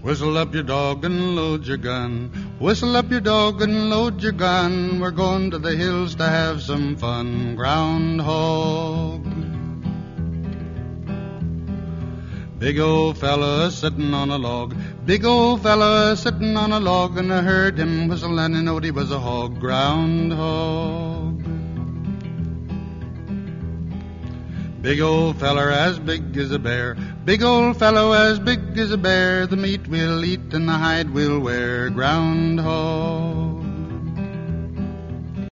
Whistle up your dog and load your gun. Whistle up your dog and load your gun. We're going to the hills to have some fun. Groundhog. Big old fella sitting on a log. Big old fella sitting on a log, and I heard him whistle and I knowed he was a hog. Groundhog. Big old feller as big as a bear. Big old fellow as big as a bear. The meat we'll eat and the hide we'll wear. Groundhog.